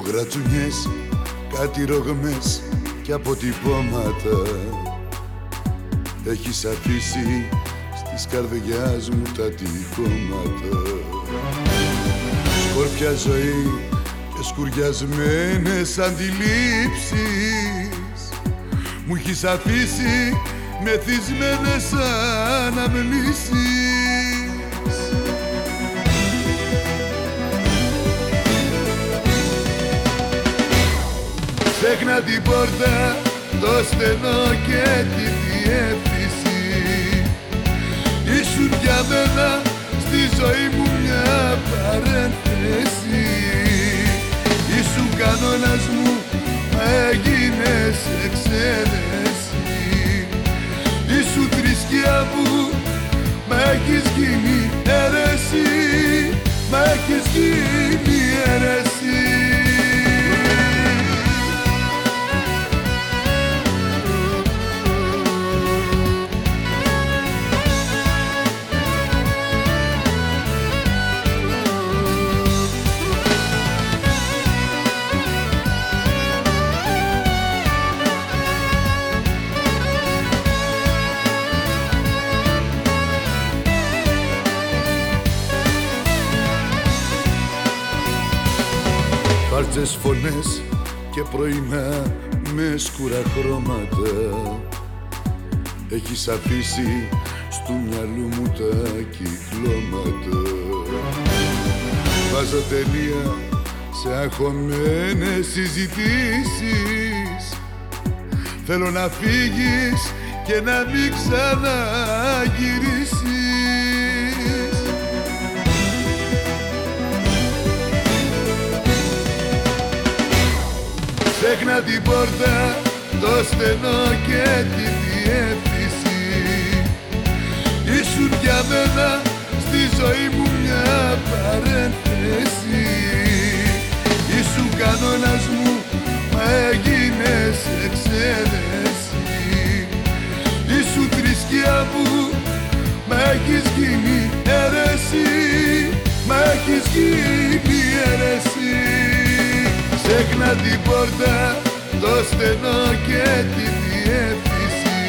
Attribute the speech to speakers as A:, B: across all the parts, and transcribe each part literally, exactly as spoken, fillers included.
A: γρατσουνιές, κάτι ρογμές και αποτυπώματα έχεις αφήσει στις καρδιάς μου τα τυχώματα. Σκόρπια ζωή και σκουριασμένες αντιλήψεις μου έχεις αφήσει μεθυσμένες αναμνήσεις. Ξέχνα την πόρτα, το στενό και τη διεύθυνση. Ήσουν για μένα στη ζωή μου μια παρένθεση. Ήσουν κανόνας μου, μα έγινες εξαίρεση. Ήσουν θρησκεία μου, μα έχεις γίνει αίρεση. Μα έχεις γίνει αίρεση. Φάλτσες φωνές και πρωινά με σκούρα χρώματα έχεις αφήσει στου μυαλού μου τα κυκλώματα. Βάζω τελεία σε αγχωμένες συζητήσεις. Θέλω να φύγεις και να μην ξαναγυρίσεις. Ξέχνα την πόρτα, το στενό και τη διεύθυνση. Ήσουν για μένα στη ζωή μου μια παρένθεση. Ήσουν κανόνας μου, μα έγινες εξαίρεση. Ήσουν θρησκεία μου, μα έχεις γίνει αίρεση. Μα έχεις γίνει αίρεση. Ξέχνα την πόρτα, το στενό και τη διεύθυνση.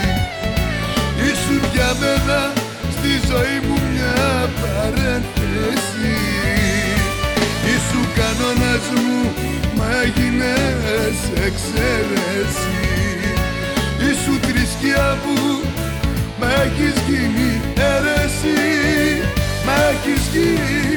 A: Ήσουν για μένα στη ζωή μου μια παρένθεση. Ήσουν κανόνας μου, μα έγινες εξαίρεση. Ήσουν θρησκεία μου, μα έχεις γίνει αίρεση. Μα έχεις γίνει